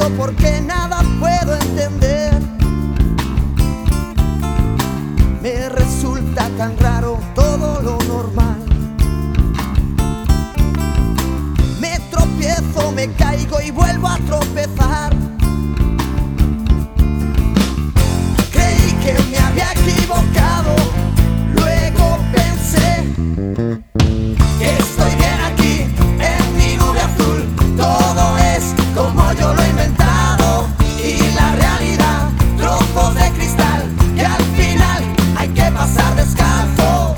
pregunto por qué nada puedo entender. Me resulta tan raro todo lo normal. Me tropiezo, me caigo y vuelvo a tropezar. Creí que me había equivocado, luego pensé que estoy bien aquí en mi nube azul. Todo es como yo lo he inventado y la realidad, trozos de cristal que al final hay que pasar descalzo.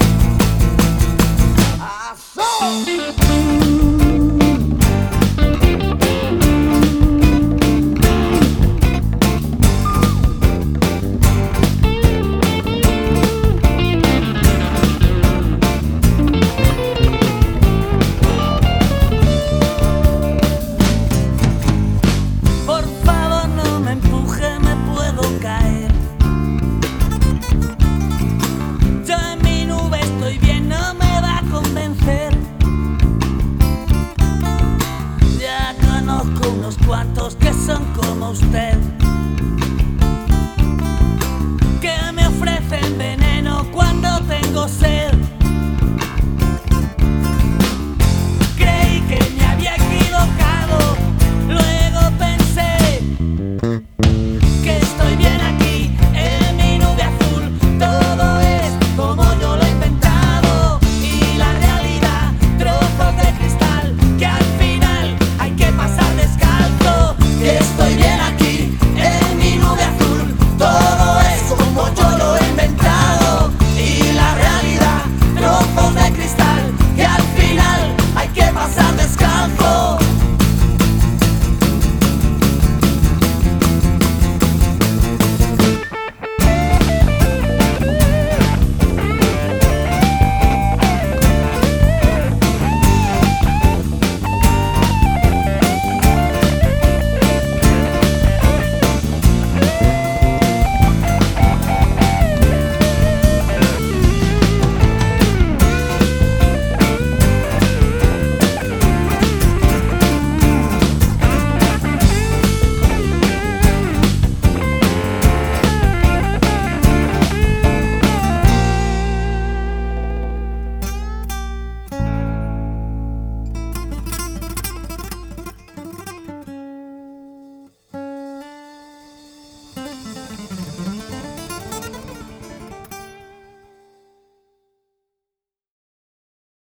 Cuantos que son como usted.